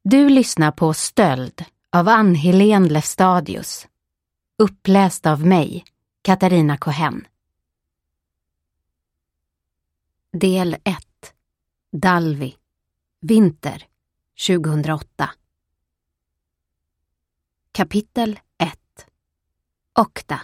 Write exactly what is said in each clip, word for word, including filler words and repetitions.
Du lyssnar på Stöld av Ann-Helén Lefstadius. Uppläst av mig, Katarina Cohen. Del ett. Dalvi. Vinter tjugohundraåtta. Kapitel ett. Okta.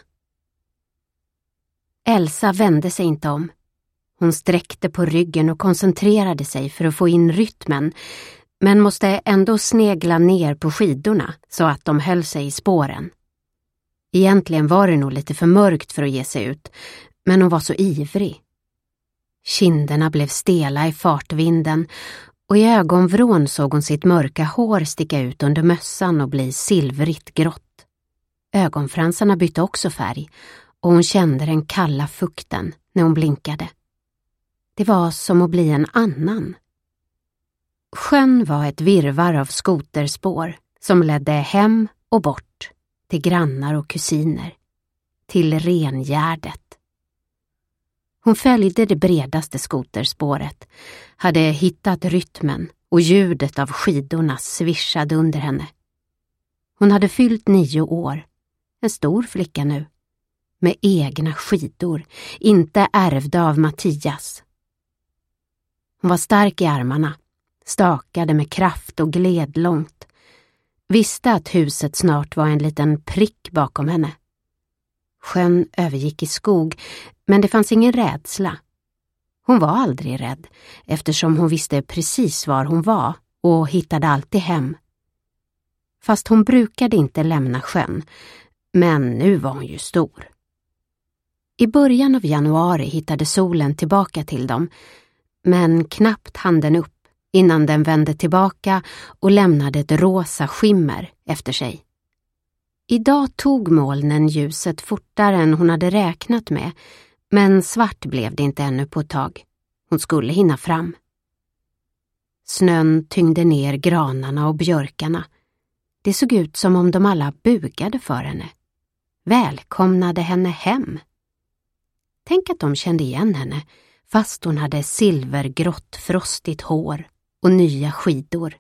Elsa vände sig inte om. Hon sträckte på ryggen och koncentrerade sig för att få in rytmen, men måste ändå snegla ner på skidorna så att de höll sig i spåren. Egentligen var det nog lite för mörkt för att ge sig ut, men hon var så ivrig. Kinderna blev stela i fartvinden och i ögonvrån såg hon sitt mörka hår sticka ut under mössan och bli silvrigt grått. Ögonfransarna bytte också färg och hon kände den kalla fukten när hon blinkade. Det var som att bli en annan. Sjön var ett virrvarr av skoterspår som ledde hem och bort, till grannar och kusiner, till Rengärdet. Hon följde det bredaste skoterspåret, hade hittat rytmen och ljudet av skidorna svischade under henne. Hon hade fyllt nio år, en stor flicka nu, med egna skidor, inte ärvda av Mattias. Hon var stark i armarna, stakade med kraft och gled långt. Visste att huset snart var en liten prick bakom henne. Sjön övergick i skog, men det fanns ingen rädsla. Hon var aldrig rädd, eftersom hon visste precis var hon var och hittade alltid hem. Fast hon brukade inte lämna sjön, men nu var hon ju stor. I början av januari hittade solen tillbaka till dem, men knappt hann den upp innan den vände tillbaka och lämnade ett rosa skimmer efter sig. Idag tog molnen ljuset fortare än hon hade räknat med, men svart blev det inte ännu på ett tag. Hon skulle hinna fram. Snön tyngde ner granarna och björkarna. Det såg ut som om de alla bugade för henne. Välkomnade henne hem. Tänk att de kände igen henne, fast hon hade silvergrått frostigt hår och nya skidor.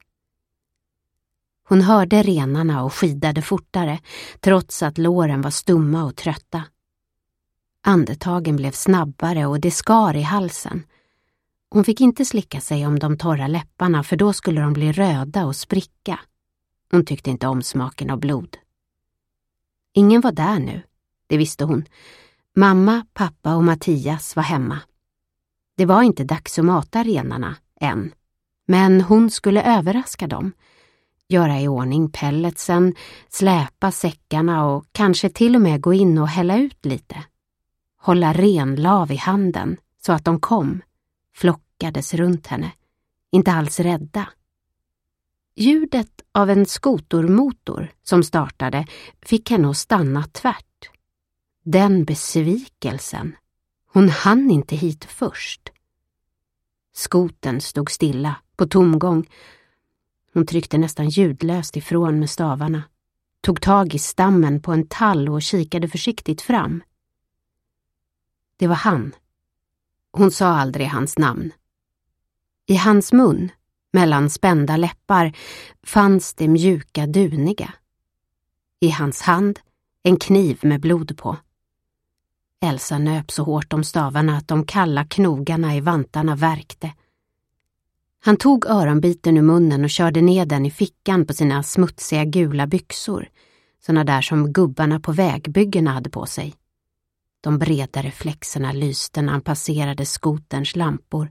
Hon hörde renarna och skidade fortare, trots att låren var stumma och trötta. Andetagen blev snabbare och det skar i halsen. Hon fick inte slicka sig om de torra läpparna, för då skulle de bli röda och spricka. Hon tyckte inte om smaken av blod. Ingen var där nu, det visste hon. Mamma, pappa och Mattias var hemma. Det var inte dags att mata renarna än, men hon skulle överraska dem. Göra i ordning pelletsen, släpa säckarna och kanske till och med gå in och hälla ut lite. Hålla renlav i handen så att de kom, flockades runt henne, inte alls rädda. Ljudet av en skotormotor som startade fick henne att stanna tvärt. Den besvikelsen. Hon hann inte hit först. Skoten stod stilla, på tomgång. Hon tryckte nästan ljudlöst ifrån med stavarna. Tog tag i stammen på en tall och kikade försiktigt fram. Det var han. Hon sa aldrig hans namn. I hans mun, mellan spända läppar, fanns det mjuka duniga. I hans hand en kniv med blod på. Elsa nöp så hårt om stavarna att de kalla knogarna i vantarna värkte. Han tog öronbiten ur munnen och körde ner den i fickan på sina smutsiga gula byxor, såna där som gubbarna på vägbyggena hade på sig. De breda reflexerna lyste när han passerade skoterns lampor.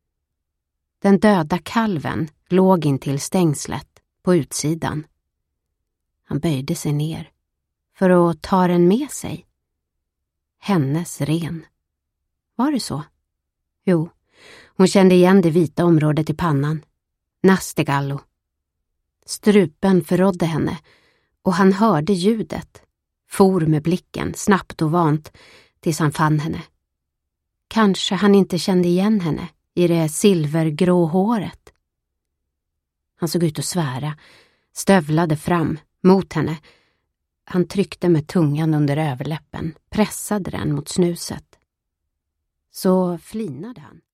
Den döda kalven låg in till stängslet på utsidan. Han böjde sig ner för att ta den med sig. Hennes ren. Var det så? Jo, hon kände igen det vita området i pannan. Nastegallo. Strupen förrådde henne och han hörde ljudet. For med blicken, snabbt och vant, tills han fann henne. Kanske han inte kände igen henne i det silvergrå håret. Han såg ut att svära, stövlade fram mot henne. Han tryckte med tungan under överläppen, pressade den mot snuset. Så flinade han.